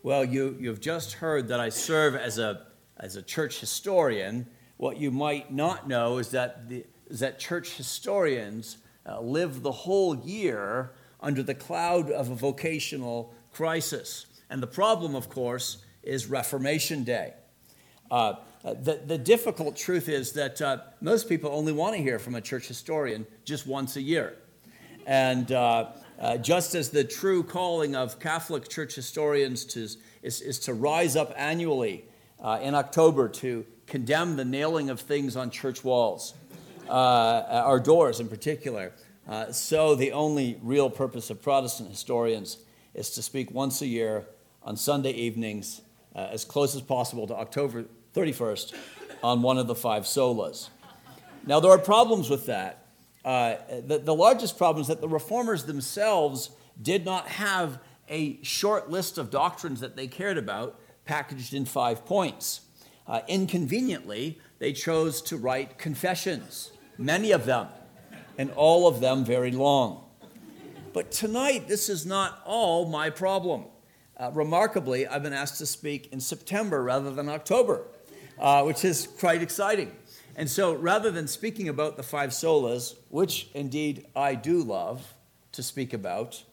Well, you've just heard that I serve as a church historian. What you might not know is that church historians live the whole year under the cloud of a vocational crisis. And the problem, of course, is Reformation Day. The difficult truth is that most people only want to hear from a church historian just once a year. And just as the true calling of Catholic church historians is to rise up annually in October to condemn the nailing of things on church walls, or doors in particular, so the only real purpose of Protestant historians is to speak once a year on Sunday evenings, as close as possible to October 31st, on one of the 5 solas. Now, there are problems with that. The largest problem is that the Reformers themselves did not have a short list of doctrines that they cared about packaged in 5 points. Inconveniently, they chose to write confessions, many of them, and all of them very long. But tonight, this is not all my problem. Remarkably, I've been asked to speak in September rather than October, which is quite exciting. And so rather than speaking about the 5 solas, which indeed I do love to speak about,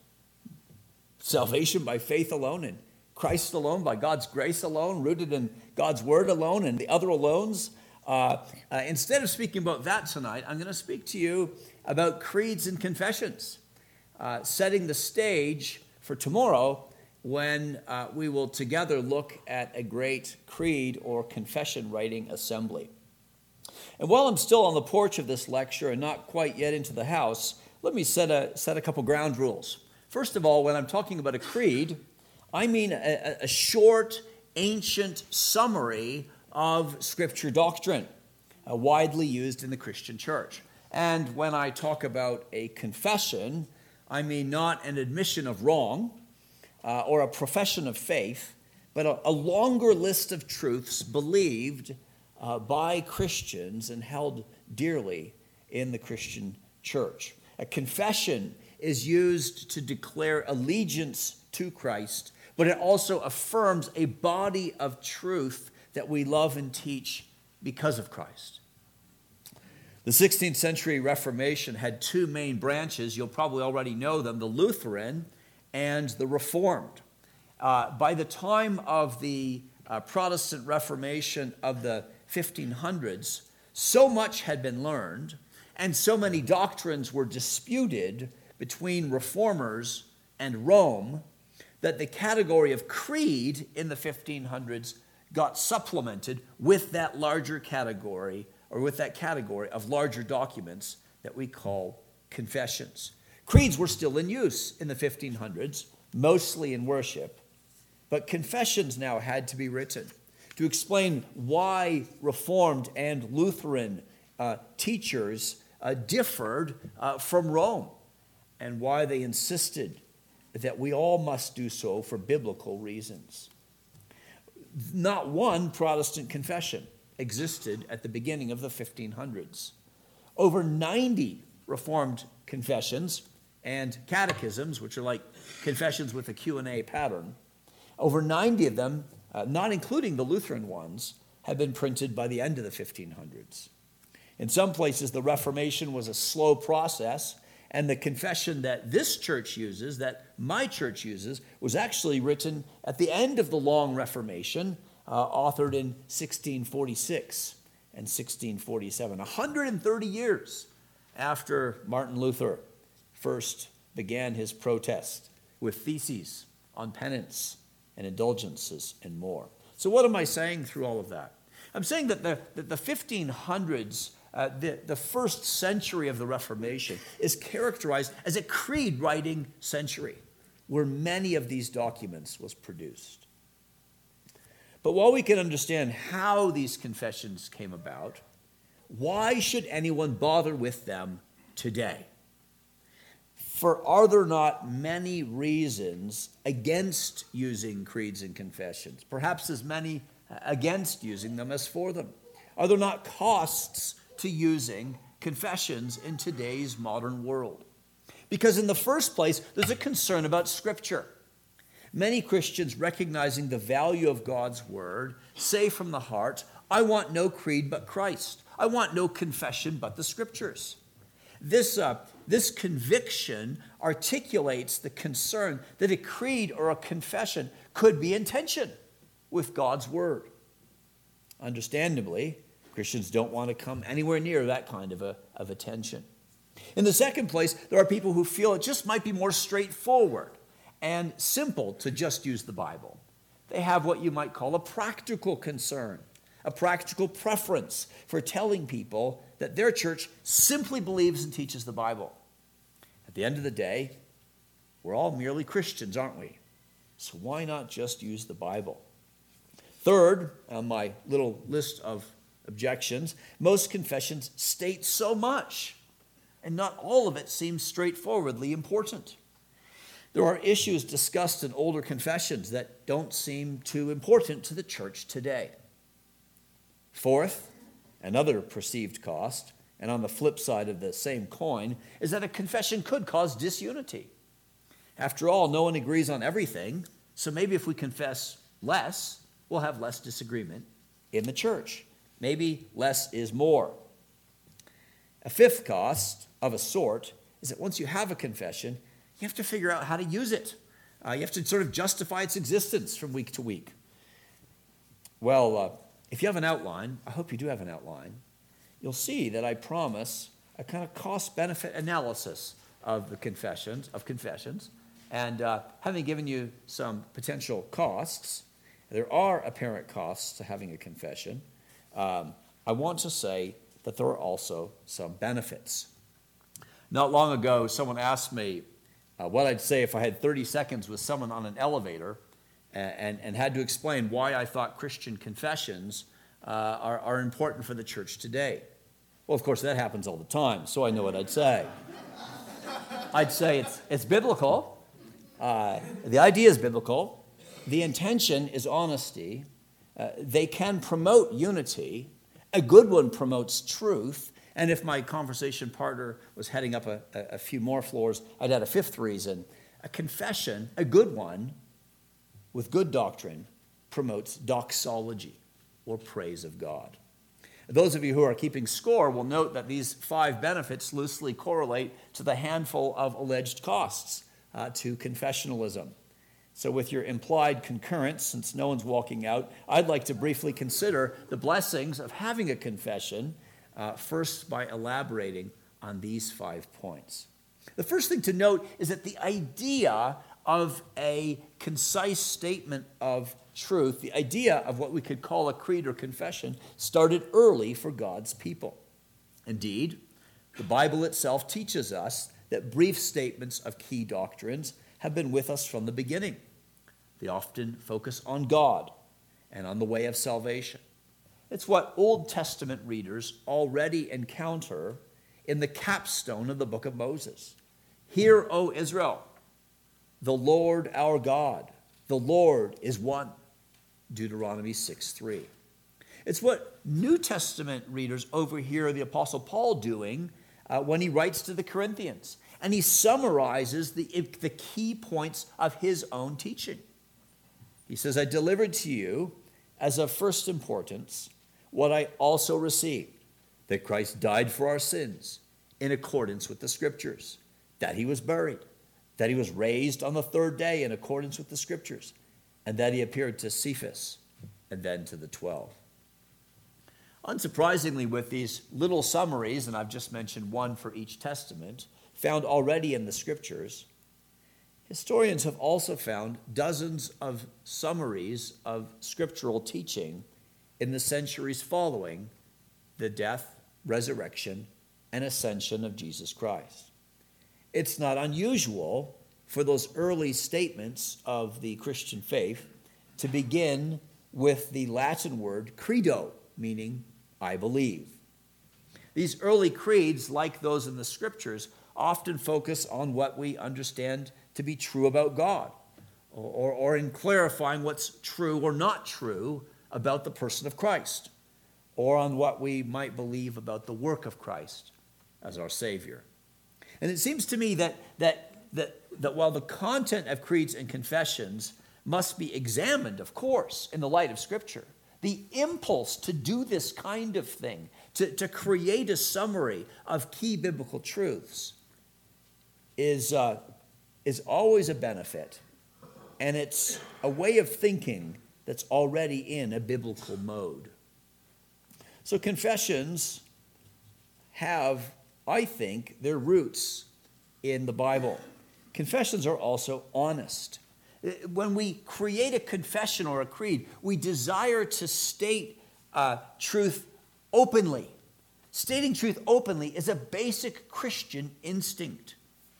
salvation by faith alone and Christ alone, by God's grace alone, rooted in God's word alone and the other alones, instead of speaking about that tonight, I'm going to speak to you about creeds and confessions, setting the stage for tomorrow when we will together look at a great creed or confession writing assembly. And while I'm still on the porch of this lecture and not quite yet into the house, let me set a couple ground rules. First of all, when I'm talking about a creed, I mean a short, ancient summary of Scripture doctrine, widely used in the Christian church. And when I talk about a confession, I mean not an admission of wrong or a profession of faith, but a longer list of truths believed by Christians and held dearly in the Christian church. A confession is used to declare allegiance to Christ, but it also affirms a body of truth that we love and teach because of Christ. The 16th century Reformation had 2 main branches. You'll probably already know them, the Lutheran and the Reformed. By the time of the Protestant Reformation of the 1500s, so much had been learned and so many doctrines were disputed between reformers and Rome that the category of creed in the 1500s got supplemented with that larger category, or with that category of larger documents that we call confessions. Creeds were still in use in the 1500s, mostly in worship, but confessions now had to be written to explain why Reformed and Lutheran teachers differed from Rome and why they insisted that we all must do so for biblical reasons. Not one Protestant confession existed at the beginning of the 1500s. Over 90 Reformed confessions and catechisms, which are like confessions with a Q&A pattern, over 90 of them, not including the Lutheran ones, have been printed by the end of the 1500s. In some places, the Reformation was a slow process, and the confession that this church uses, that my church uses, was actually written at the end of the long Reformation, authored in 1646 and 1647, 130 years after Martin Luther first began his protest with theses on penance and indulgences and more. So what am I saying through all of that? I'm saying that the 1500s, the first century of the Reformation, is characterized as a creed-writing century where many of these documents was produced. But while we can understand how these confessions came about, why should anyone bother with them today? For are there not many reasons against using creeds and confessions? Perhaps as many against using them as for them. Are there not costs to using confessions in today's modern world? Because in the first place, there's a concern about Scripture. Many Christians, recognizing the value of God's word, say from the heart, I want no creed but Christ. I want no confession but the Scriptures. This conviction articulates the concern that a creed or a confession could be in tension with God's word. Understandably, Christians don't want to come anywhere near that kind of a tension. In the second place, there are people who feel it just might be more straightforward and simple to just use the Bible. They have what you might call a practical concern, a practical preference for telling people that their church simply believes and teaches the Bible. At the end of the day, we're all merely Christians, aren't we? So why not just use the Bible? Third, on my little list of objections, most confessions state so much, and not all of it seems straightforwardly important. There are issues discussed in older confessions that don't seem too important to the church today. Fourth, another perceived cost, and on the flip side of the same coin, is that a confession could cause disunity. After all, no one agrees on everything, so maybe if we confess less, we'll have less disagreement in the church. Maybe less is more. A fifth cost of a sort is that once you have a confession, you have to figure out how to use it. You have to sort of justify its existence from week to week. Well, if you have an outline, I hope you do have an outline, you'll see that I promise a kind of cost-benefit analysis of the confessions, and having given you some potential costs, there are apparent costs to having a confession. I want to say that there are also some benefits. Not long ago, someone asked me what I'd say if I had 30 seconds with someone on an elevator and had to explain why I thought Christian confessions are important for the church today. Well, of course, that happens all the time, so I know what I'd say. I'd say it's biblical. The idea is biblical. The intention is honesty. They can promote unity. A good one promotes truth. And if my conversation partner was heading up a few more floors, I'd add a fifth reason. A confession, a good one, with good doctrine, promotes doxology, or praise of God. Those of you who are keeping score will note that these 5 benefits loosely correlate to the handful of alleged costs to confessionalism. So with your implied concurrence, since no one's walking out, I'd like to briefly consider the blessings of having a confession, first by elaborating on these 5 points. The first thing to note is that the idea of a concise statement of truth, the idea of what we could call a creed or confession, started early for God's people. Indeed, the Bible itself teaches us that brief statements of key doctrines have been with us from the beginning. They often focus on God and on the way of salvation. It's what Old Testament readers already encounter in the capstone of the book of Moses. Hear, O Israel, the Lord our God, the Lord is one. Deuteronomy 6:3. It's what New Testament readers overhear the Apostle Paul doing when he writes to the Corinthians. And he summarizes the key points of his own teaching. He says, I delivered to you as of first importance what I also received, that Christ died for our sins in accordance with the Scriptures, that he was buried, that he was raised on the 3rd day in accordance with the Scriptures, and that he appeared to Cephas and then to the 12. Unsurprisingly, with these little summaries, and I've just mentioned one for each testament, found already in the Scriptures, historians have also found dozens of summaries of scriptural teaching in the centuries following the death, resurrection, and ascension of Jesus Christ. It's not unusual for those early statements of the Christian faith to begin with the Latin word credo, meaning I believe. These early creeds, like those in the Scriptures, often focus on what we understand to be true about God, or in clarifying what's true or not true about the person of Christ, or on what we might believe about the work of Christ as our Savior. And it seems to me that while the content of creeds and confessions must be examined, of course, in the light of Scripture. The impulse to do this kind of thing, to create a summary of key biblical truths, is always a benefit. And it's a way of thinking that's already in a biblical mode. So confessions have, I think, their roots in the Bible. Confessions are also honest. When we create a confession or a creed, we desire to state truth openly. Stating truth openly is a basic Christian instinct.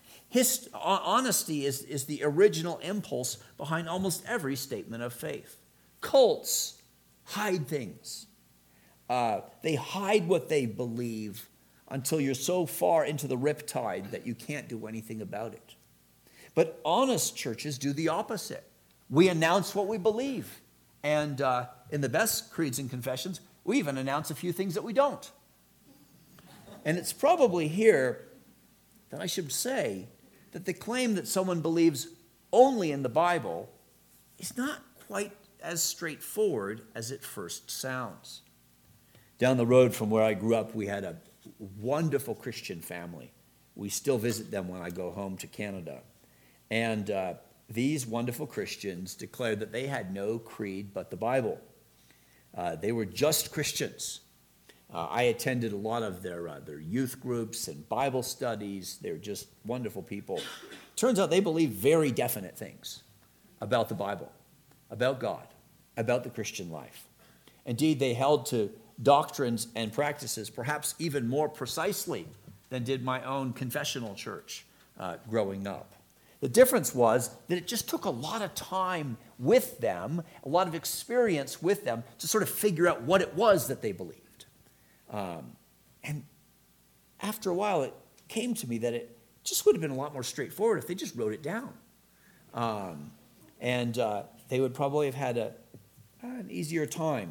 Honesty is the original impulse behind almost every statement of faith. Cults hide things. They hide what they believe until you're so far into the riptide that you can't do anything about it. But honest churches do the opposite. We announce what we believe. And in the best creeds and confessions, we even announce a few things that we don't. And it's probably here that I should say that the claim that someone believes only in the Bible is not quite as straightforward as it first sounds. Down the road from where I grew up, we had a wonderful Christian family. We still visit them when I go home to Canada. And these wonderful Christians declared that they had no creed but the Bible. They were just Christians. I attended a lot of their youth groups and Bible studies. They're just wonderful people. Turns out they believe very definite things about the Bible, about God, about the Christian life. Indeed, they held to doctrines and practices perhaps even more precisely than did my own confessional church growing up. The difference was that it just took a lot of time with them, a lot of experience with them to sort of figure out what it was that they believed. And after a while, it came to me that it just would have been a lot more straightforward if they just wrote it down. And they would probably have had an easier time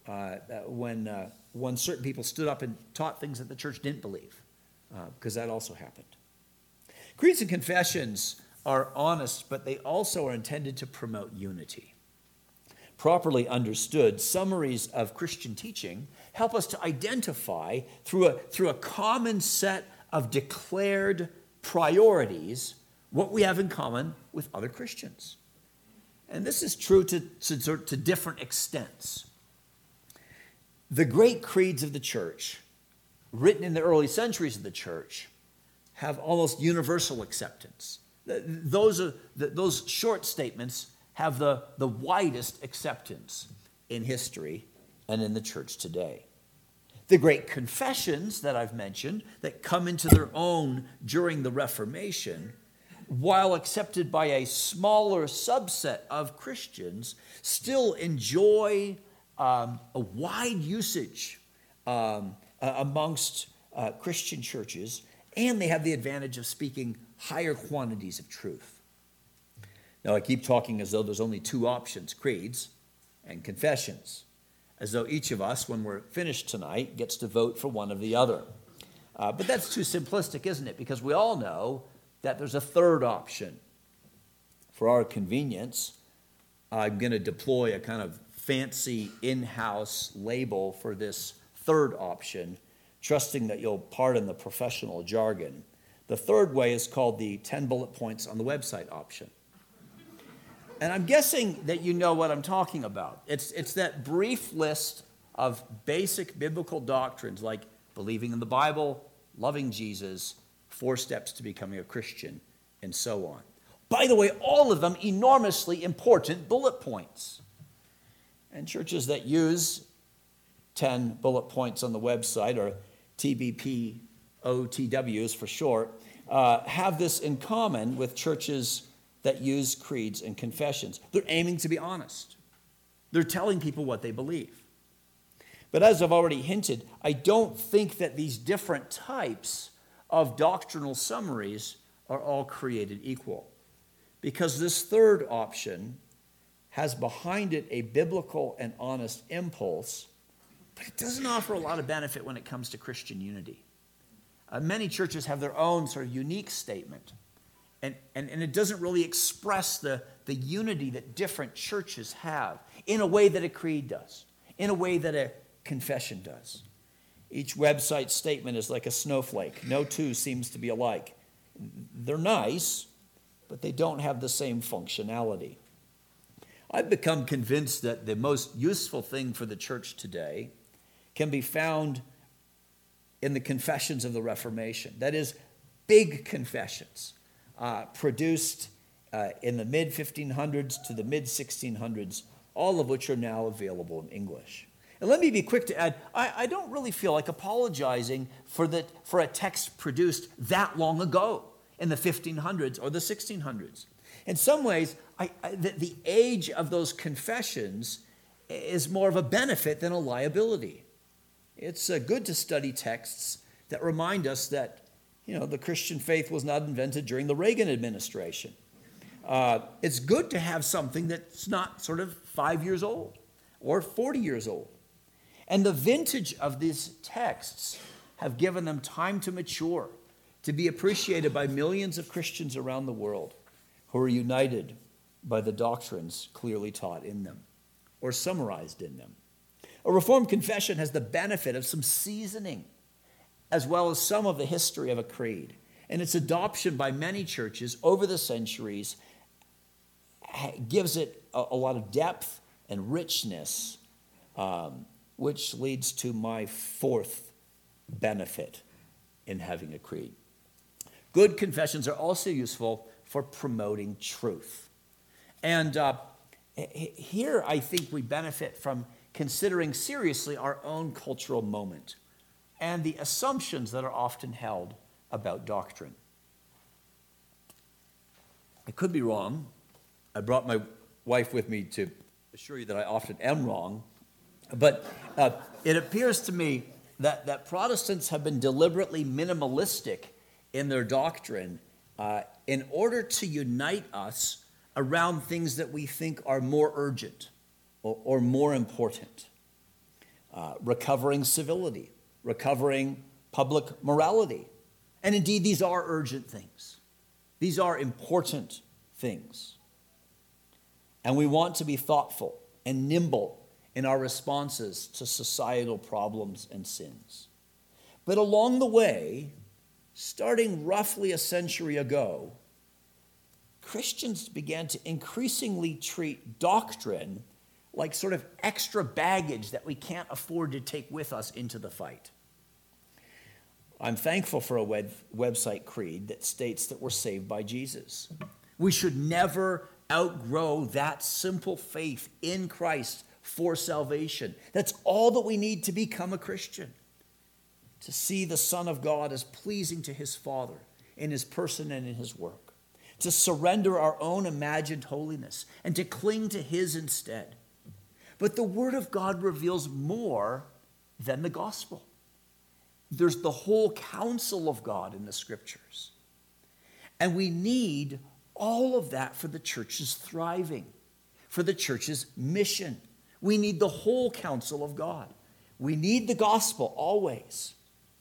when certain people stood up and taught things that the church didn't believe, because that also happened. Creeds and confessions are honest, but they also are intended to promote unity. Properly understood, summaries of Christian teaching help us to identify through a common set of declared priorities what we have in common with other Christians. And this is true to different extents. The great creeds of the church, written in the early centuries of the church, have almost universal acceptance. Those short statements have the widest acceptance in history and in the church today. The great confessions that I've mentioned that come into their own during the Reformation, while accepted by a smaller subset of Christians, still enjoy a wide usage amongst Christian churches, and they have the advantage of speaking higher quantities of truth. Now, I keep talking as though there's only two options, creeds and confessions, as though each of us, when we're finished tonight, gets to vote for one or the other. But that's too simplistic, isn't it? Because we all know that there's a third option. For our convenience, I'm going to deploy a kind of fancy in-house label for this third option, trusting that you'll pardon the professional jargon. The third way is called the 10 bullet points on the website option. And I'm guessing that you know what I'm talking about. It's that brief list of basic biblical doctrines like believing in the Bible, loving Jesus, 4 steps to becoming a Christian, and so on. By the way, all of them enormously important bullet points. And churches that use 10 bullet points on the website, or TBPOTWs for short, have this in common with churches that use creeds and confessions. They're aiming to be honest. They're telling people what they believe. But as I've already hinted, I don't think that these different types of doctrinal summaries are all created equal. Because this third option has behind it a biblical and honest impulse, but it doesn't offer a lot of benefit when it comes to Christian unity. Many churches have their own sort of unique statement, and it doesn't really express the unity that different churches have in a way that a creed does, in a way that a confession does. Each website statement is like a snowflake. No two seems to be alike. They're nice, but they don't have the same functionality. I've become convinced that the most useful thing for the church today can be found in the confessions of the Reformation. That is, big confessions produced in the mid-1500s to the mid-1600s, all of which are now available in English. And let me be quick to add, I don't really feel like apologizing for a text produced that long ago in the 1500s or the 1600s. In some ways, the age of those confessions is more of a benefit than a liability. It's good to study texts that remind us that, the Christian faith was not invented during the Reagan administration. It's good to have something that's not sort of 5 years old or 40 years old. And the vintage of these texts have given them time to mature, to be appreciated by millions of Christians around the world who are united by the doctrines clearly taught in them or summarized in them. A Reformed confession has the benefit of some seasoning as well as some of the history of a creed. And its adoption by many churches over the centuries gives it a lot of depth and richness, which leads to my fourth benefit in having a creed. Good confessions are also useful for promoting truth. And here I think we benefit from considering seriously our own cultural moment and the assumptions that are often held about doctrine. I could be wrong. I brought my wife with me to assure you that I often am wrong. But it appears to me that Protestants have been deliberately minimalistic in their doctrine in order to unite us around things that we think are more urgent or more important. Recovering civility, recovering public morality. And indeed, these are urgent things. These are important things. And we want to be thoughtful and nimble in our responses to societal problems and sins. But along the way, starting roughly a century ago, Christians began to increasingly treat doctrine like sort of extra baggage that we can't afford to take with us into the fight. I'm thankful for a website creed that states that we're saved by Jesus. We should never outgrow that simple faith in Christ for salvation. That's all that we need to become a Christian. To see the Son of God as pleasing to his Father in his person and in his work. To surrender our own imagined holiness and to cling to his instead. But the Word of God reveals more than the gospel. There's the whole counsel of God in the Scriptures. And we need all of that for the church's thriving, for the church's mission. We need the whole counsel of God. We need the gospel always.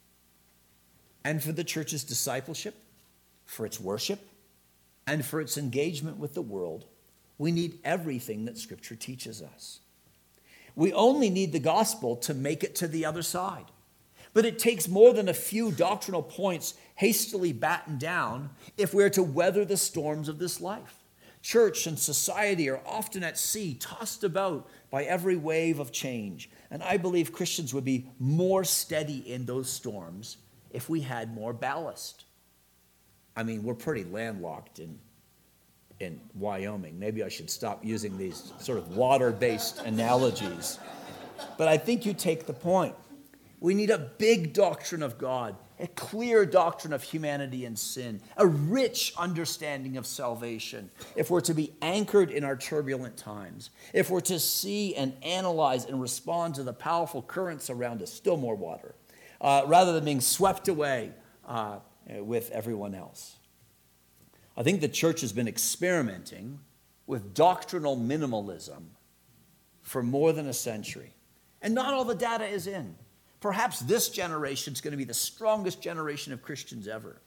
And for the church's discipleship, for its worship, and for its engagement with the world, we need everything that Scripture teaches us. We only need the gospel to make it to the other side. But it takes more than a few doctrinal points hastily battened down if we're to weather the storms of this life. Church and society are often at sea, tossed about by every wave of change. And I believe Christians would be more steady in those storms if we had more ballast. I mean, we're pretty landlocked in Wyoming. Maybe I should stop using these sort of water-based analogies. But I think you take the point. We need a big doctrine of God, a clear doctrine of humanity and sin, a rich understanding of salvation, if we're to be anchored in our turbulent times, if we're to see and analyze and respond to the powerful currents around us, still more water, rather than being swept away with everyone else. I think the church has been experimenting with doctrinal minimalism for more than a century. And not all the data is in. Perhaps this generation is going to be the strongest generation of Christians ever.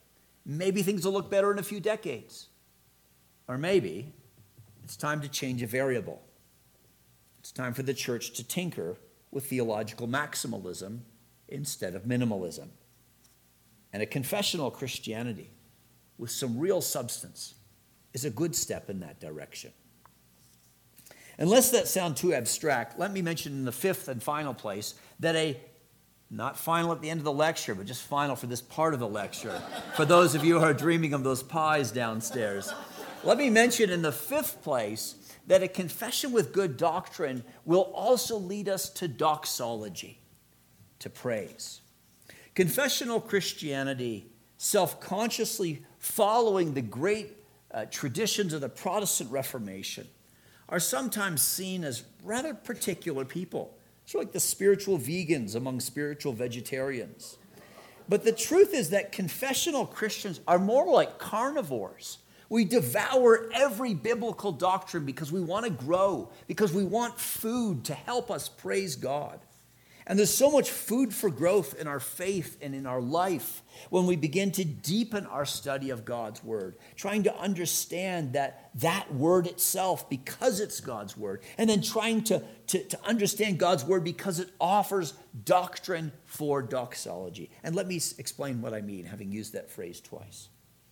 maybe things will look better in a few decades. Or maybe it's time to change a variable. It's time for the church to tinker with theological maximalism instead of minimalism. And a confessional Christianity with some real substance is a good step in that direction. Unless that sounds too abstract, let me mention in the fifth and final place that not final at the end of the lecture, but just final for this part of the lecture, for those of you who are dreaming of those pies downstairs. Let me mention in the fifth place that a confession with good doctrine will also lead us to doxology, to praise. Confessional Christianity, self-consciously following the great traditions of the Protestant Reformation, are sometimes seen as rather particular people. It's like the spiritual vegans among spiritual vegetarians. But the truth is that confessional Christians are more like carnivores. We devour every biblical doctrine because we want to grow, because we want food to help us praise God. And there's so much food for growth in our faith and in our life when we begin to deepen our study of God's word, trying to understand that word itself because it's God's word, and then trying to understand God's word because it offers doctrine for doxology. And let me explain what I mean, having used that phrase twice.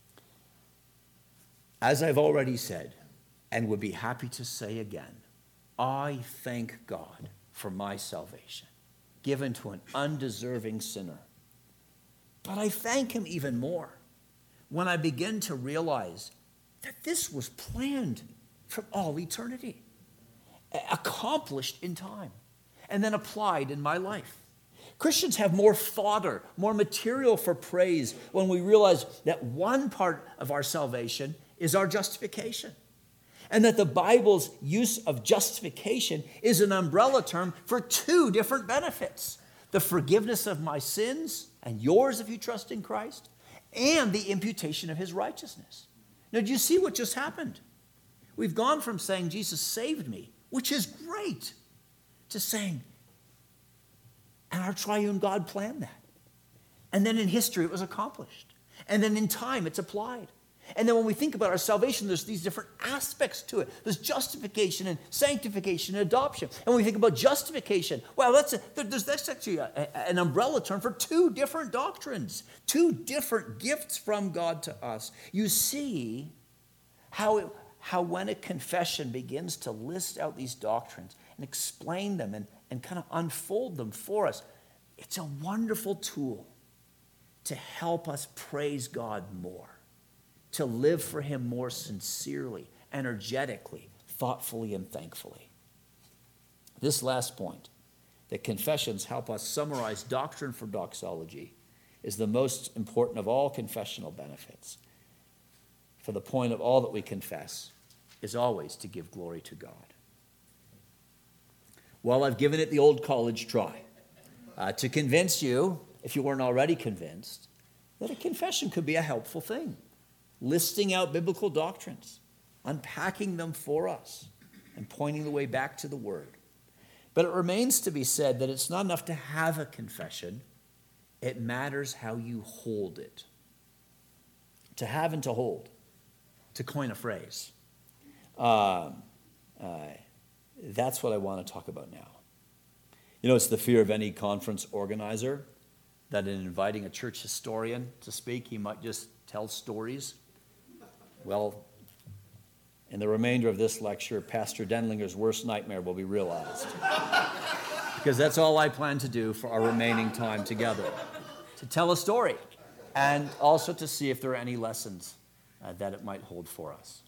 As I've already said, and would be happy to say again, I thank God for my salvation, given to an undeserving sinner. But I thank him even more when I begin to realize that this was planned from all eternity, accomplished in time, and then applied in my life. Christians have more fodder, more material for praise when we realize that one part of our salvation is our justification, and that the Bible's use of justification is an umbrella term for two different benefits: the forgiveness of my sins, and yours if you trust in Christ, and the imputation of his righteousness. Now, do you see what just happened? We've gone from saying Jesus saved me, which is great, to saying, and our triune God planned that. And then in history it was accomplished. And then in time it's applied. And then when we think about our salvation, there's these different aspects to it. There's justification and sanctification and adoption. And when we think about justification, well, that's actually an umbrella term for two different doctrines, two different gifts from God to us. You see how when a confession begins to list out these doctrines and explain them and kind of unfold them for us, it's a wonderful tool to help us praise God more, to live for him more sincerely, energetically, thoughtfully, and thankfully. This last point, that confessions help us summarize doctrine for doxology, is the most important of all confessional benefits. For the point of all that we confess is always to give glory to God. Well, I've given it the old college try to convince you, if you weren't already convinced, that a confession could be a helpful thing. Listing out biblical doctrines, unpacking them for us, and pointing the way back to the Word. But it remains to be said that it's not enough to have a confession. It matters how you hold it. To have and to hold, to coin a phrase. That's what I want to talk about now. You know, it's the fear of any conference organizer that in inviting a church historian to speak, he might just tell stories. Well, in the remainder of this lecture, Pastor Denlinger's worst nightmare will be realized. Because that's all I plan to do for our remaining time together. To tell a story, and also to see if there are any lessons that it might hold for us.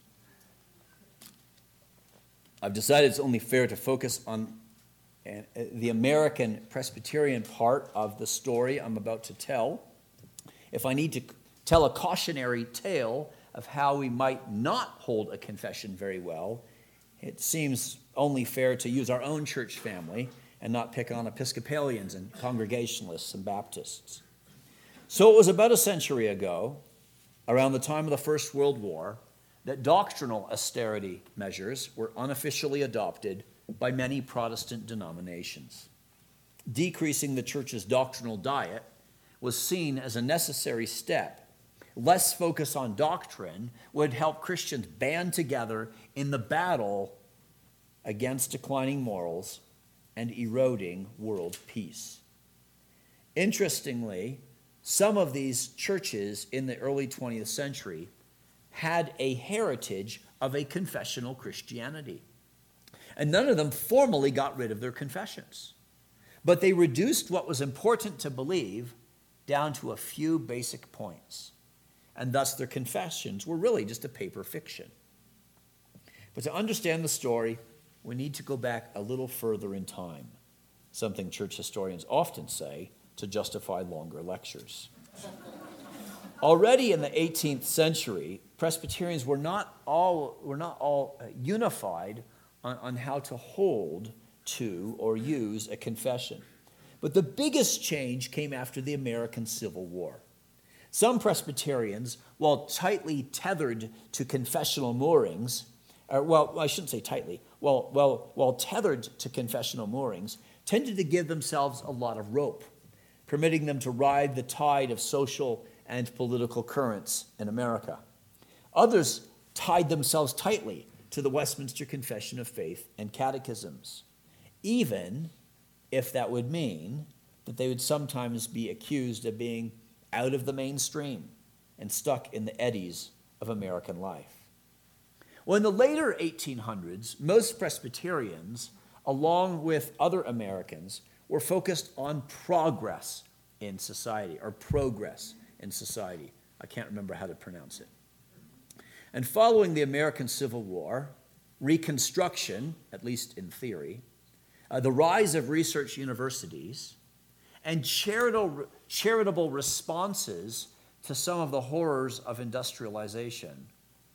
I've decided it's only fair to focus on the American Presbyterian part of the story I'm about to tell. If I need to tell a cautionary tale of how we might not hold a confession very well, it seems only fair to use our own church family and not pick on Episcopalians and Congregationalists and Baptists. So it was about a century ago, around the time of the First World War, that doctrinal austerity measures were unofficially adopted by many Protestant denominations. Decreasing the church's doctrinal diet was seen as a necessary step less focus on doctrine would help Christians band together in the battle against declining morals and eroding world peace. Interestingly, some of these churches in the early 20th century had a heritage of a confessional Christianity. And none of them formally got rid of their confessions. But they reduced what was important to believe down to a few basic points. And thus their confessions were really just a paper fiction. But to understand the story, we need to go back a little further in time, something church historians often say to justify longer lectures. Already in the 18th century, Presbyterians were not all unified on how to hold to or use a confession. But the biggest change came after the American Civil War. Some Presbyterians, while tightly tethered to confessional moorings, I shouldn't say tightly, while tethered to confessional moorings, tended to give themselves a lot of rope, permitting them to ride the tide of social and political currents in America. Others tied themselves tightly to the Westminster Confession of Faith and catechisms, even if that would mean that they would sometimes be accused of being out of the mainstream and stuck in the eddies of American life. Well, in the later 1800s, most Presbyterians, along with other Americans, were focused on progress in society, or progress in society. I can't remember how to pronounce it. And following the American Civil War, Reconstruction, at least in theory, the rise of research universities, and charitable responses to some of the horrors of industrialization,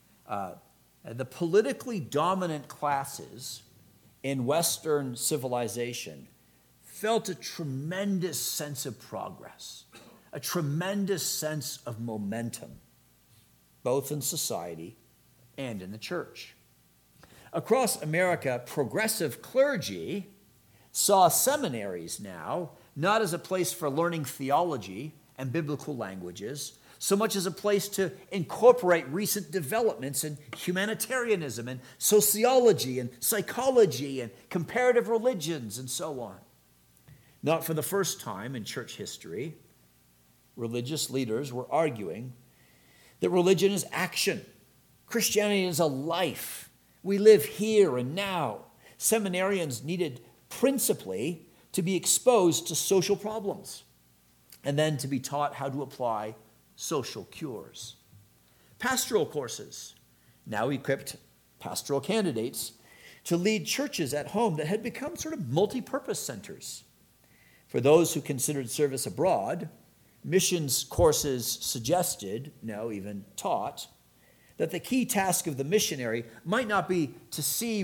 the politically dominant classes in Western civilization felt a tremendous sense of progress, a tremendous sense of momentum, both in society and in the church. Across America, progressive clergy saw seminaries now not as a place for learning theology and biblical languages, so much as a place to incorporate recent developments in humanitarianism and sociology and psychology and comparative religions and so on. Not for the first time in church history, religious leaders were arguing that religion is action. Christianity is a life. We live here and now. Seminarians needed principally to be exposed to social problems and then to be taught how to apply social cures. Pastoral courses now equipped pastoral candidates to lead churches at home that had become sort of multi-purpose centers. For those who considered service abroad, missions courses suggested, no, even taught, that the key task of the missionary might not be to see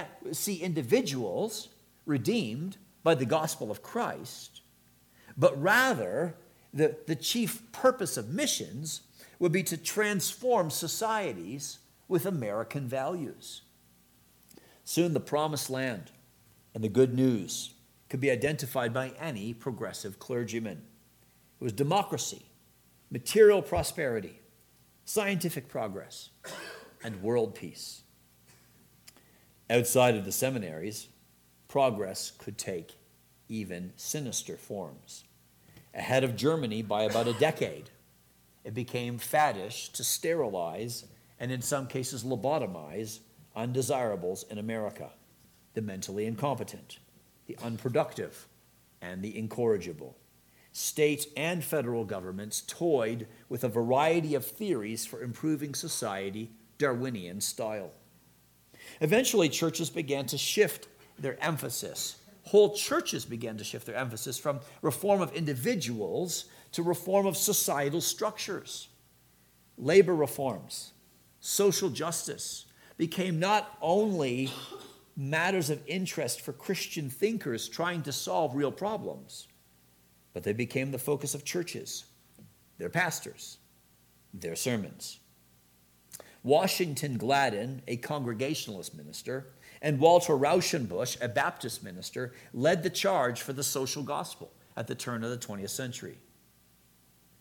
individuals redeemed by the gospel of Christ, but rather the chief purpose of missions would be to transform societies with American values. Soon the promised land and the good news could be identified by any progressive clergyman. It was democracy, material prosperity, scientific progress, and world peace. Outside of the seminaries, progress could take even sinister forms. Ahead of Germany by about a decade, it became faddish to sterilize and in some cases lobotomize undesirables in America, the mentally incompetent, the unproductive, and the incorrigible. State and federal governments toyed with a variety of theories for improving society, Darwinian style. Eventually, churches began to shift their emphasis. Whole churches began to shift their emphasis from reform of individuals to reform of societal structures. Labor reforms, social justice became not only matters of interest for Christian thinkers trying to solve real problems, but they became the focus of churches, their pastors, their sermons. Washington Gladden, a Congregationalist minister, and Walter Rauschenbusch, a Baptist minister, led the charge for the social gospel at the turn of the 20th century.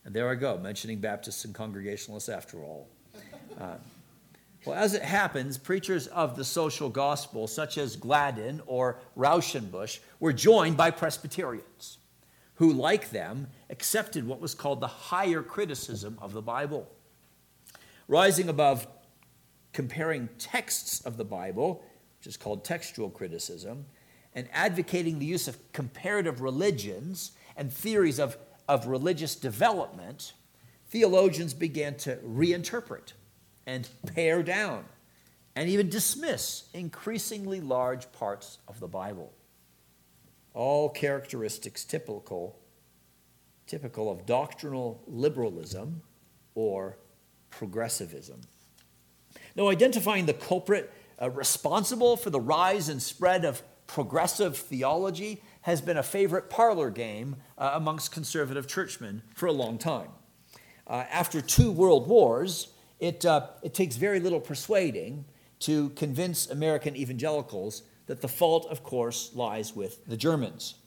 And there I go, mentioning Baptists and Congregationalists after all. Well, as it happens, preachers of the social gospel, such as Gladden or Rauschenbusch, were joined by Presbyterians, who, like them, accepted what was called the higher criticism of the Bible. Rising above comparing texts of the Bible, which is called textual criticism, and advocating the use of comparative religions and theories of religious development, theologians began to reinterpret and pare down and even dismiss increasingly large parts of the Bible. All characteristics typical of doctrinal liberalism or progressivism. Now, identifying the culprit responsible for the rise and spread of progressive theology has been a favorite parlor game amongst conservative churchmen for a long time. After 2 world wars, it takes very little persuading to convince American evangelicals that the fault, of course, lies with the Germans.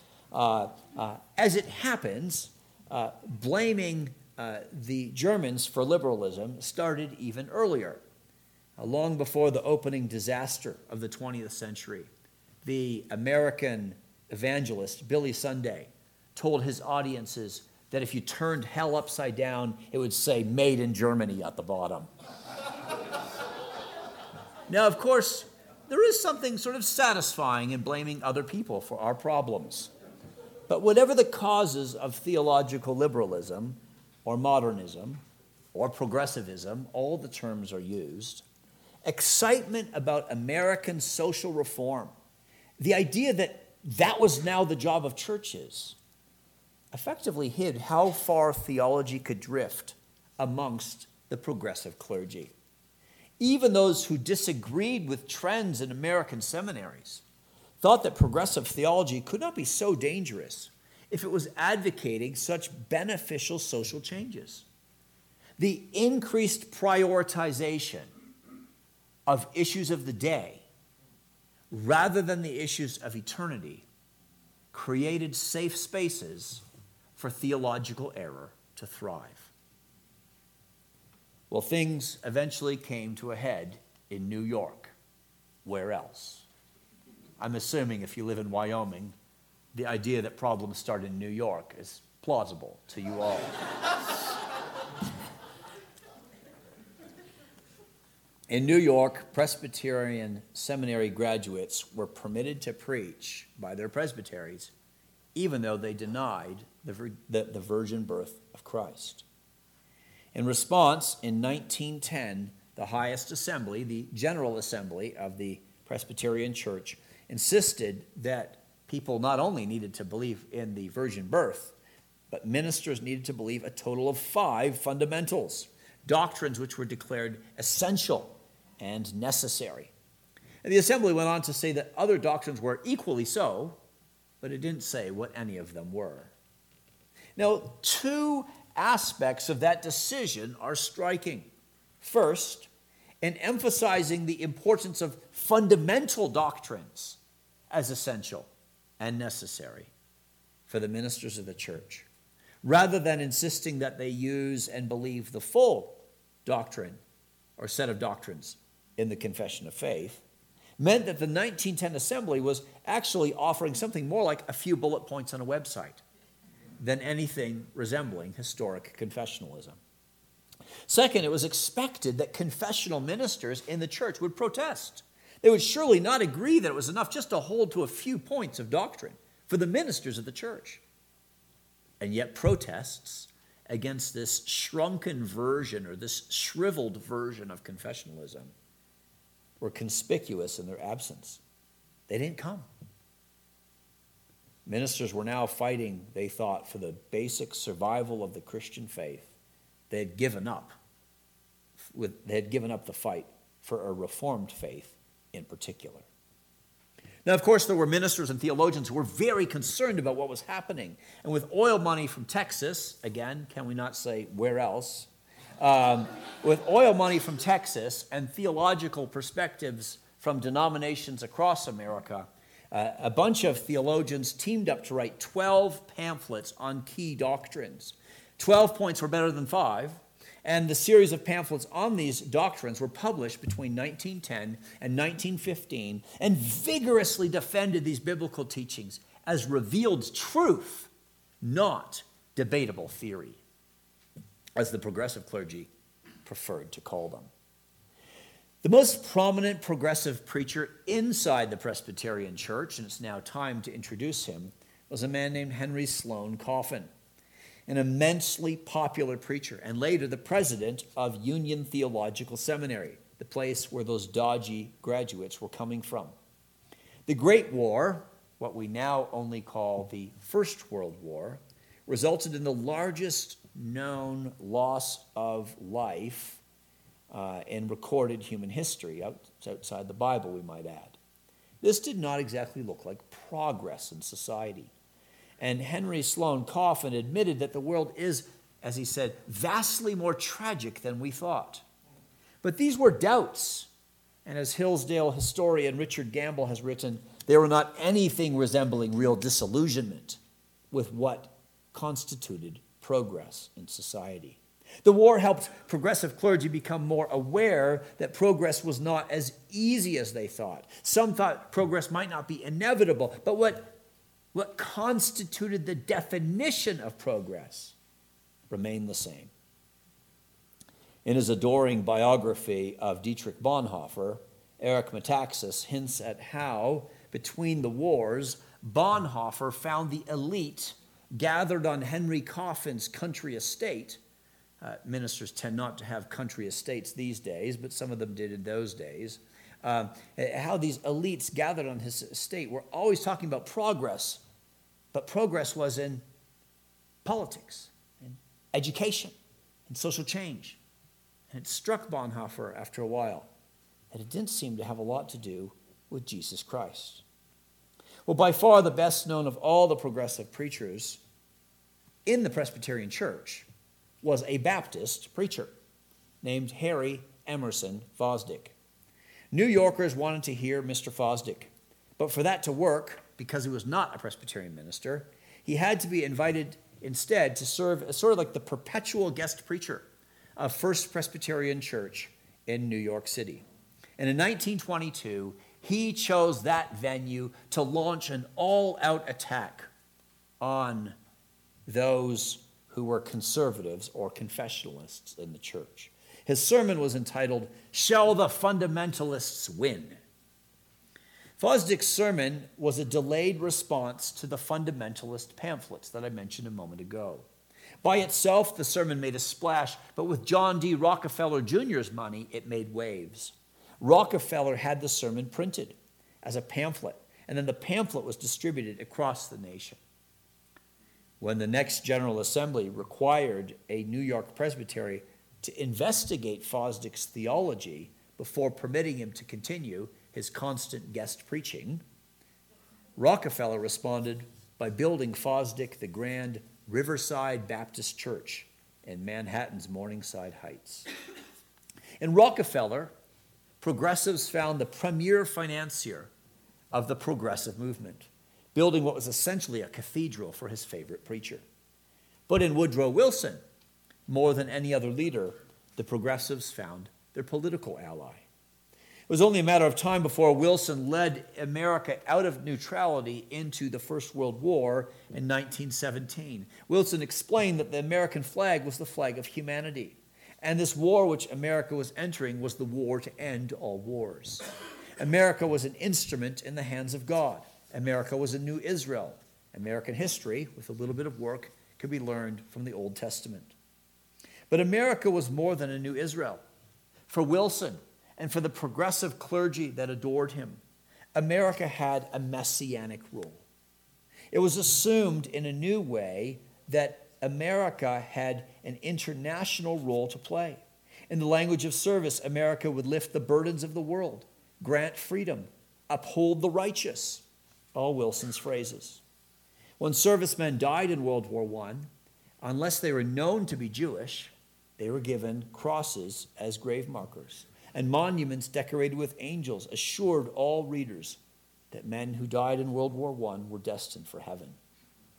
As it happens, blaming the Germans for liberalism started even earlier. Long before the opening disaster of the 20th century, the American evangelist Billy Sunday told his audiences that if you turned hell upside down, it would say "Made in Germany" at the bottom. Now, of course, there is something sort of satisfying in blaming other people for our problems. But whatever the causes of theological liberalism or modernism or progressivism, all the terms are used, excitement about American social reform, the idea that that was now the job of churches, effectively hid how far theology could drift amongst the progressive clergy. Even those who disagreed with trends in American seminaries thought that progressive theology could not be so dangerous if it was advocating such beneficial social changes. The increased prioritization of issues of the day rather than the issues of eternity created safe spaces for theological error to thrive. Well, things eventually came to a head in New York. Where else? I'm assuming if you live in Wyoming, the idea that problems start in New York is plausible to you all. In New York, Presbyterian seminary graduates were permitted to preach by their presbyteries, even though they denied the virgin birth of Christ. In response, in 1910, the highest assembly, the General Assembly of the Presbyterian Church, insisted that people not only needed to believe in the virgin birth, but ministers needed to believe a total of 5 fundamentals, doctrines which were declared essential and necessary. And the assembly went on to say that other doctrines were equally so, but it didn't say what any of them were. Now, 2 aspects of that decision are striking. First, in emphasizing the importance of fundamental doctrines as essential and necessary for the ministers of the church, rather than insisting that they use and believe the full doctrine or set of doctrines in the Confession of Faith, meant that the 1910 Assembly was actually offering something more like a few bullet points on a website than anything resembling historic confessionalism. Second, it was expected that confessional ministers in the church would protest. They would surely not agree that it was enough just to hold to a few points of doctrine for the ministers of the church. And yet protests against this shrunken version or this shriveled version of confessionalism were conspicuous in their absence. They didn't come. Ministers were now fighting, they thought, for the basic survival of the Christian faith. They had given up the fight for a reformed faith in particular. Now, of course, there were ministers and theologians who were very concerned about what was happening. And with oil money from Texas, again, can we not say where else? With oil money from Texas and theological perspectives from denominations across America, a bunch of theologians teamed up to write 12 pamphlets on key doctrines, 12 points were better than 5, and the series of pamphlets on these doctrines were published between 1910 and 1915 and vigorously defended these biblical teachings as revealed truth, not debatable theory, as the progressive clergy preferred to call them. The most prominent progressive preacher inside the Presbyterian Church, and it's now time to introduce him, was a man named Henry Sloane Coffin, an immensely popular preacher, and later the president of Union Theological Seminary, the place where those dodgy graduates were coming from. The Great War, what we now only call the First World War, resulted in the largest known loss of life in recorded human history, outside the Bible, we might add. This did not exactly look like progress in society. And Henry Sloane Coffin admitted that the world is, as he said, vastly more tragic than we thought. But these were doubts. And as Hillsdale historian Richard Gamble has written, they were not anything resembling real disillusionment with what constituted progress in society. The war helped progressive clergy become more aware that progress was not as easy as they thought. Some thought progress might not be inevitable, but what constituted the definition of progress remained the same. In his adoring biography of Dietrich Bonhoeffer, Eric Metaxas hints at how, between the wars, Bonhoeffer found the elite gathered on Henry Coffin's country estate. Ministers tend not to have country estates these days, but some of them did in those days. How these elites gathered on his estate were always talking about progress, but progress was in politics, in education, in social change. And it struck Bonhoeffer after a while that it didn't seem to have a lot to do with Jesus Christ. Well, by far the best known of all the progressive preachers in the Presbyterian Church was a Baptist preacher named Harry Emerson Fosdick. New Yorkers wanted to hear Mr. Fosdick, but for that to work, because he was not a Presbyterian minister, he had to be invited instead to serve as sort of like the perpetual guest preacher of First Presbyterian Church in New York City. And in 1922, he chose that venue to launch an all-out attack on those who were conservatives or confessionalists in the church. His sermon was entitled, "Shall the Fundamentalists Win?" Fosdick's sermon was a delayed response to the fundamentalist pamphlets that I mentioned a moment ago. By itself, the sermon made a splash, but with John D. Rockefeller Jr.'s money, it made waves. Rockefeller had the sermon printed as a pamphlet, and then the pamphlet was distributed across the nation. When the next General Assembly required a New York presbytery to investigate Fosdick's theology before permitting him to continue his constant guest preaching, Rockefeller responded by building Fosdick the grand Riverside Baptist Church in Manhattan's Morningside Heights. In Rockefeller, progressives found the premier financier of the progressive movement, building what was essentially a cathedral for his favorite preacher. But in Woodrow Wilson, more than any other leader, the progressives found their political ally. It was only a matter of time before Wilson led America out of neutrality into the First World War in 1917. Wilson explained that the American flag was the flag of humanity, and this war which America was entering was the war to end all wars. America was an instrument in the hands of God. America was a new Israel. American history, with a little bit of work, could be learned from the Old Testament. But America was more than a new Israel. For Wilson and for the progressive clergy that adored him, America had a messianic role. It was assumed in a new way that America had an international role to play. In the language of service, America would lift the burdens of the world, grant freedom, uphold the righteous. All Wilson's phrases. When servicemen died in World War I, unless they were known to be Jewish, they were given crosses as grave markers, and monuments decorated with angels assured all readers that men who died in World War I were destined for heaven.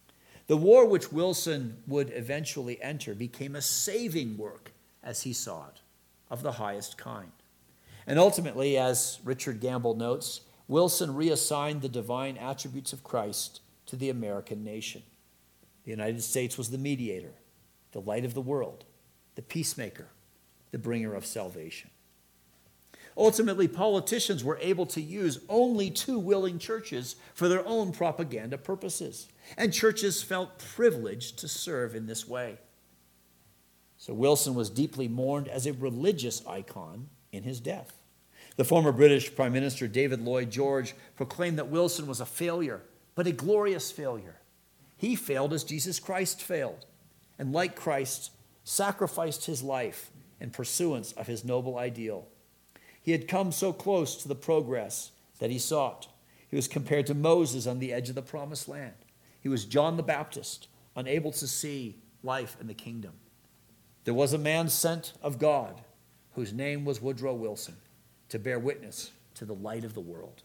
The war which Wilson would eventually enter became a saving work, as he saw it, of the highest kind. And ultimately, as Richard Gamble notes, Wilson reassigned the divine attributes of Christ to the American nation. The United States was the mediator, the light of the world, the peacemaker, the bringer of salvation. Ultimately, politicians were able to use only two willing churches for their own propaganda purposes, and churches felt privileged to serve in this way. So Wilson was deeply mourned as a religious icon in his death. The former British Prime Minister David Lloyd George proclaimed that Wilson was a failure, but a glorious failure. He failed as Jesus Christ failed, and like Christ, sacrificed his life in pursuance of his noble ideal. He had come so close to the progress that he sought. He was compared to Moses on the edge of the promised land. He was John the Baptist, unable to see life in the kingdom. There was a man sent of God whose name was Woodrow Wilson to bear witness to the light of the world.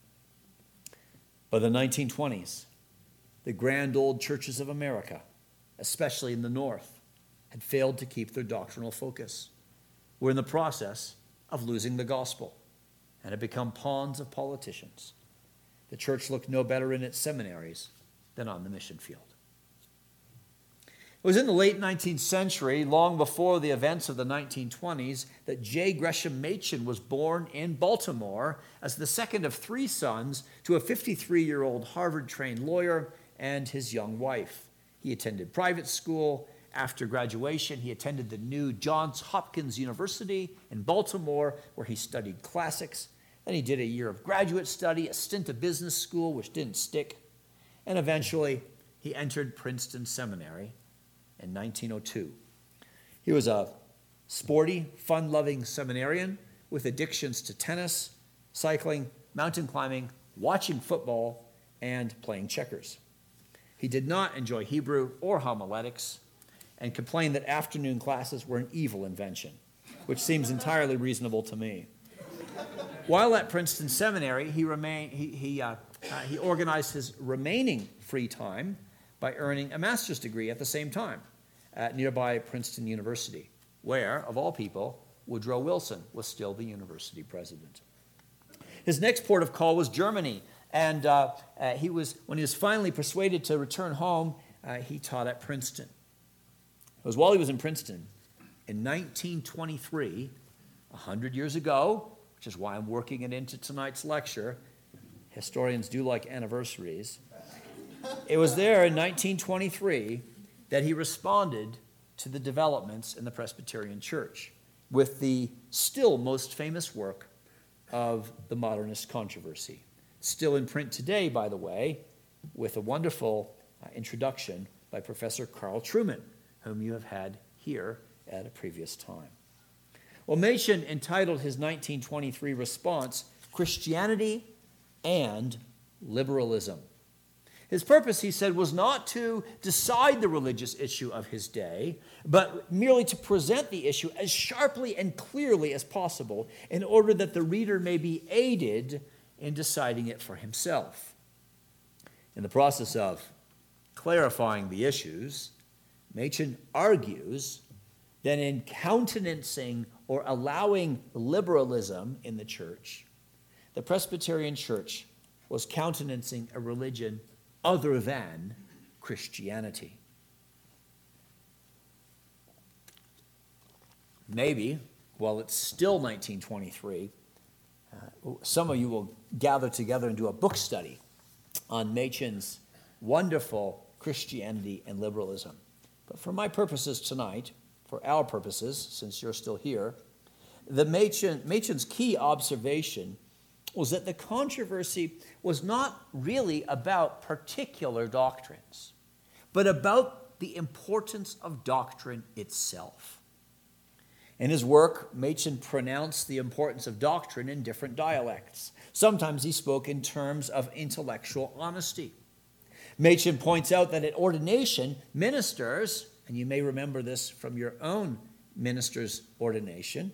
By the 1920s, the grand old churches of America, especially in the North, had failed to keep their doctrinal focus. Were in the process of losing the gospel and had become pawns of politicians. The church looked no better in its seminaries than on the mission field. It was in the late 19th century, long before the events of the 1920s, that J. Gresham Machen was born in Baltimore as the second of three sons to a 53-year-old Harvard-trained lawyer and his young wife. He attended private school. After graduation, he attended the new Johns Hopkins University in Baltimore, where he studied classics. Then he did a year of graduate study, a stint at business school, which didn't stick. And eventually, he entered Princeton Seminary in 1902. He was a sporty, fun-loving seminarian with addictions to tennis, cycling, mountain climbing, watching football, and playing checkers. He did not enjoy Hebrew or homiletics and complained that afternoon classes were an evil invention, which seems entirely reasonable to me. While at Princeton Seminary, he organized his remaining free time by earning a master's degree at the same time at nearby Princeton University, where, of all people, Woodrow Wilson was still the university president. His next port of call was Germany, and when he was finally persuaded to return home, he taught at Princeton. It was while he was in Princeton, in 1923, 100 years ago, which is why I'm working it into tonight's lecture. Historians do like anniversaries. It was there in 1923 that he responded to the developments in the Presbyterian Church with the still most famous work of the Modernist Controversy. Still in print today, by the way, with a wonderful introduction by Professor Carl Trueman, whom you have had here at a previous time. Well, Machen entitled his 1923 response, Christianity and Liberalism. His purpose, he said, was not to decide the religious issue of his day, but merely to present the issue as sharply and clearly as possible in order that the reader may be aided in deciding it for himself. In the process of clarifying the issues, Machen argues that in countenancing or allowing liberalism in the church, the Presbyterian Church was countenancing a religion other than Christianity. Maybe, while it's still 1923, some of you will gather together and do a book study on Machen's wonderful Christianity and liberalism. But for my purposes tonight, for our purposes, since you're still here, Machen's key observation was that the controversy was not really about particular doctrines, but about the importance of doctrine itself. In his work, Machen pronounced the importance of doctrine in different dialects. Sometimes he spoke in terms of intellectual honesty. Machen points out that at ordination, ministers, and you may remember this from your own minister's ordination,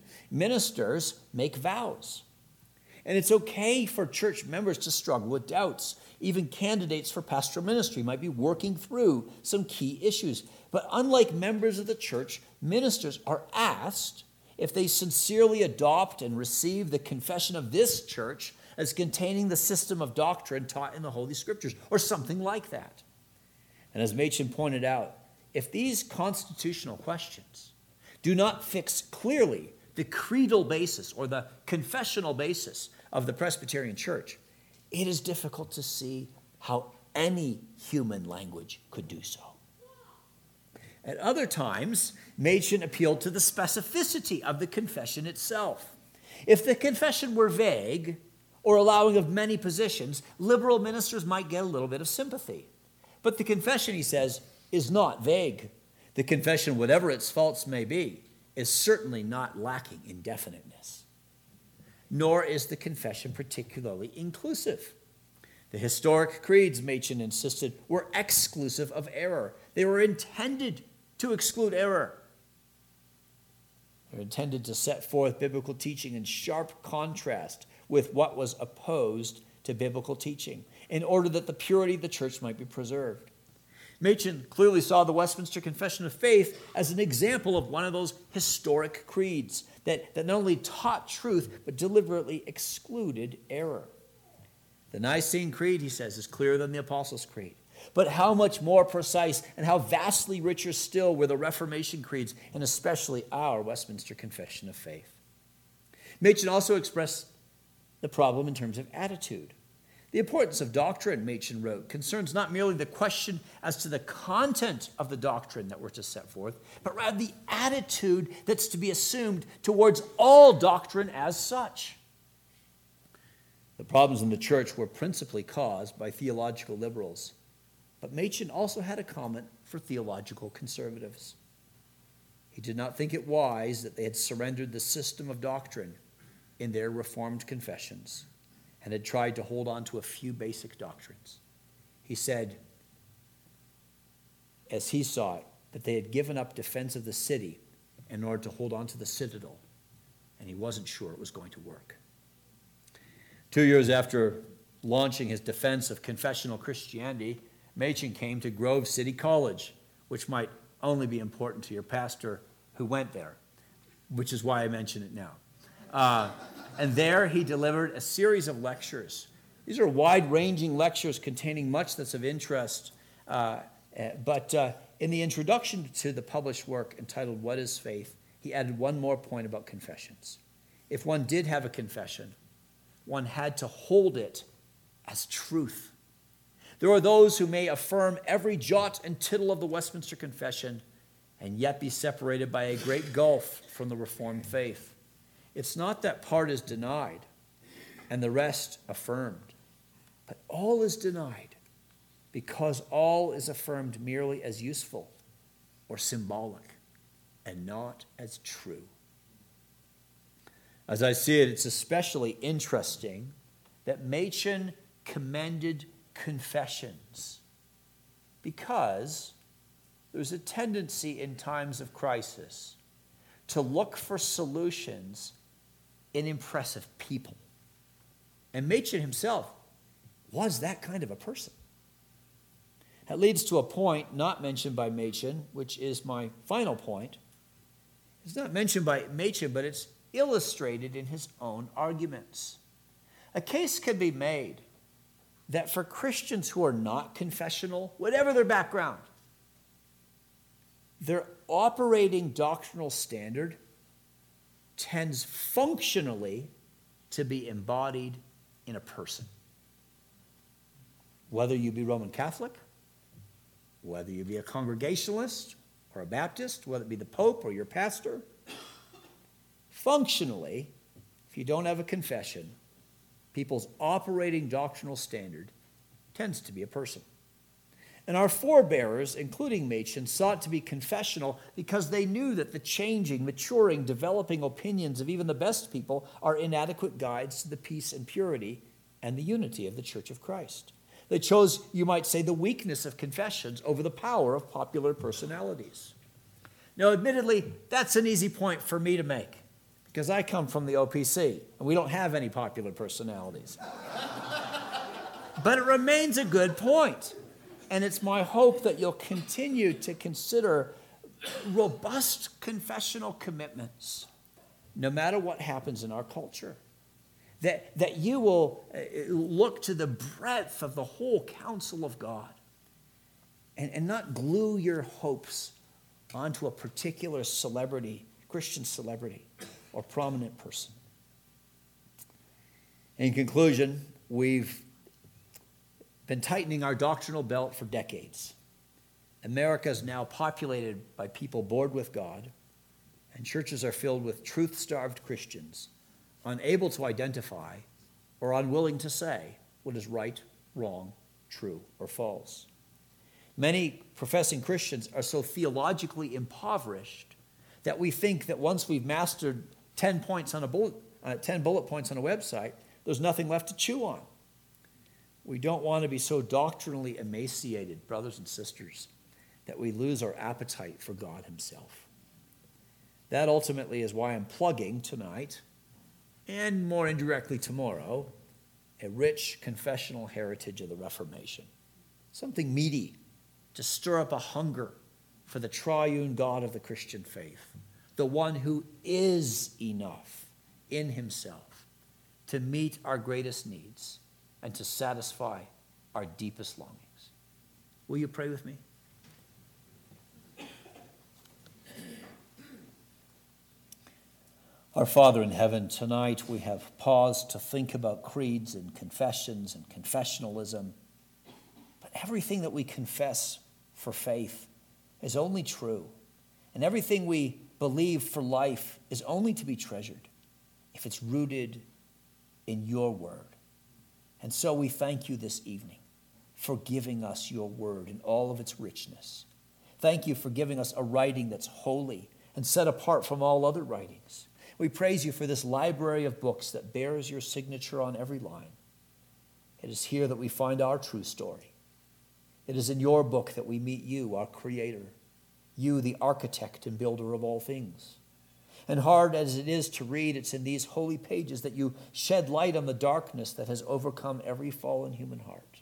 ministers make vows. And it's okay for church members to struggle with doubts. even candidates for pastoral ministry might be working through some key issues. But unlike members of the church, ministers are asked if they sincerely adopt and receive the confession of this church as containing the system of doctrine taught in the Holy Scriptures, or something like that. And as Machen pointed out, if these constitutional questions do not fix clearly the creedal basis or the confessional basis of the Presbyterian Church, it is difficult to see how any human language could do so. At other times, Machen appealed to the specificity of the confession itself. If the confession were vague or allowing of many positions, liberal ministers might get a little bit of sympathy. But the confession, he says, is not vague. The confession, whatever its faults may be, is certainly not lacking in definiteness. Nor is the confession particularly inclusive. The historic creeds, Machen insisted, were exclusive of error. They were intended to exclude error. They're intended to set forth biblical teaching in sharp contrast with what was opposed to biblical teaching, in order that the purity of the church might be preserved. Machen clearly saw the Westminster Confession of Faith as an example of one of those historic creeds that not only taught truth, but deliberately excluded error. The Nicene Creed, he says, is clearer than the Apostles' Creed. But how much more precise and how vastly richer still were the Reformation creeds, and especially our Westminster Confession of Faith. Machen also expressed the problem in terms of attitude. The importance of doctrine, Machen wrote, concerns not merely the question as to the content of the doctrine that we're to set forth, but rather the attitude that's to be assumed towards all doctrine as such. The problems in the church were principally caused by theological liberals, but Machen also had a comment for theological conservatives. He did not think it wise that they had surrendered the system of doctrine in their Reformed confessions and had tried to hold on to a few basic doctrines. He said, as he saw it, that they had given up defense of the city in order to hold on to the citadel, and he wasn't sure it was going to work. 2 years after launching his defense of confessional Christianity, Machen came to Grove City College, which might only be important to your pastor who went there, which is why I mention it now. And there he delivered a series of lectures. These are wide-ranging lectures containing much that's of interest. But in the introduction to the published work entitled What is Faith, he added one more point about confessions. If one did have a confession, one had to hold it as truth. There are those who may affirm every jot and tittle of the Westminster Confession and yet be separated by a great gulf from the Reformed faith. It's not that part is denied and the rest affirmed, but all is denied because all is affirmed merely as useful or symbolic and not as true. As I see it, it's especially interesting that Machen commended confessions because there's a tendency in times of crisis to look for solutions in impressive people. And Machen himself was that kind of a person. That leads to a point not mentioned by Machen, which is my final point. It's not mentioned by Machen, but it's illustrated in his own arguments. A case can be made that for Christians who are not confessional, whatever their background, their operating doctrinal standard tends functionally to be embodied in a person. Whether you be Roman Catholic, whether you be a Congregationalist or a Baptist, whether it be the Pope or your pastor, functionally, if you don't have a confession, people's operating doctrinal standard tends to be a person. And our forebearers, including Machen, sought to be confessional because they knew that the changing, maturing, developing opinions of even the best people are inadequate guides to the peace and purity and the unity of the Church of Christ. They chose, you might say, the weakness of confessions over the power of popular personalities. Now, admittedly, that's an easy point for me to make because I come from the OPC, and we don't have any popular personalities. But it remains a good point. And it's my hope that you'll continue to consider robust confessional commitments, no matter what happens in our culture. That you will look to the breadth of the whole counsel of God and not glue your hopes onto a particular celebrity, Christian celebrity, or prominent person. In conclusion, we've been tightening our doctrinal belt for decades. America is now populated by people bored with God, and churches are filled with truth-starved Christians, unable to identify or unwilling to say what is right, wrong, true, or false. Many professing Christians are so theologically impoverished that we think that once we've mastered 10 bullet points on a website, there's nothing left to chew on. We don't want to be so doctrinally emaciated, brothers and sisters, that we lose our appetite for God himself. That ultimately is why I'm plugging tonight, and more indirectly tomorrow, a rich confessional heritage of the Reformation. Something meaty to stir up a hunger for the triune God of the Christian faith, the one who is enough in himself to meet our greatest needs and to satisfy our deepest longings. Will you pray with me? Our Father in heaven, tonight we have paused to think about creeds and confessions and confessionalism. But everything that we confess for faith is only true. And everything we believe for life is only to be treasured if it's rooted in your word. And so we thank you this evening for giving us your word in all of its richness. Thank you for giving us a writing that's holy and set apart from all other writings. We praise you for this library of books that bears your signature on every line. It is here that we find our true story. It is in your book that we meet you, our Creator, you, the architect and builder of all things. And hard as it is to read, it's in these holy pages that you shed light on the darkness that has overcome every fallen human heart.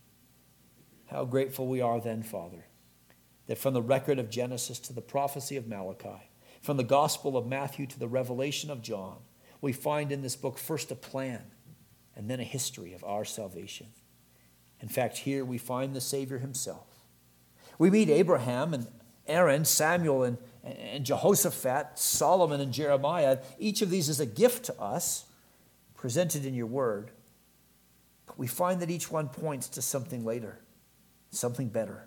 How grateful we are then, Father, that from the record of Genesis to the prophecy of Malachi, from the Gospel of Matthew to the Revelation of John, we find in this book first a plan and then a history of our salvation. In fact, here we find the Savior himself. We meet Abraham and Aaron, Samuel and Jehoshaphat, Solomon and Jeremiah. Each of these is a gift to us, presented in your word. But we find that each one points to something later, something better.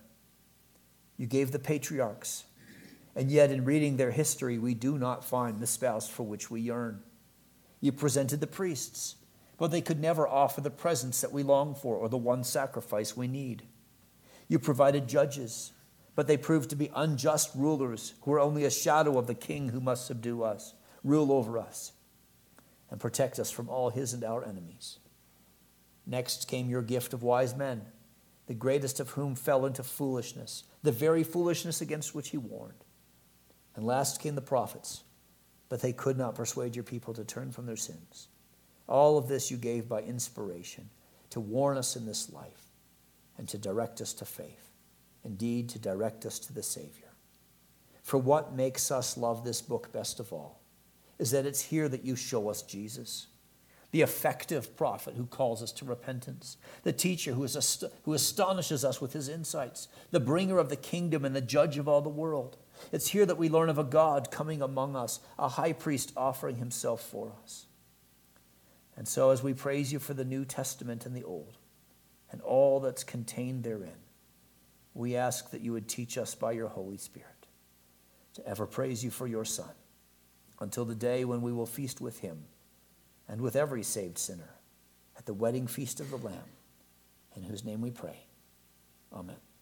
You gave the patriarchs, and yet in reading their history, we do not find the spouse for which we yearn. You presented the priests, but they could never offer the presence that we long for or the one sacrifice we need. You provided judges, but they proved to be unjust rulers who are only a shadow of the king who must subdue us, rule over us, and protect us from all his and our enemies. Next came your gift of wise men, the greatest of whom fell into foolishness, the very foolishness against which he warned. And last came the prophets, but they could not persuade your people to turn from their sins. All of this you gave by inspiration to warn us in this life and to direct us to faith. Indeed, to direct us to the Savior. For what makes us love this book best of all is that it's here that you show us Jesus, the effective prophet who calls us to repentance, the teacher who astonishes us with his insights, the bringer of the kingdom and the judge of all the world. It's here that we learn of a God coming among us, a high priest offering himself for us. And so as we praise you for the New Testament and the Old, and all that's contained therein, we ask that you would teach us by your Holy Spirit to ever praise you for your Son, until the day when we will feast with him and with every saved sinner at the wedding feast of the Lamb, in whose name we pray. Amen.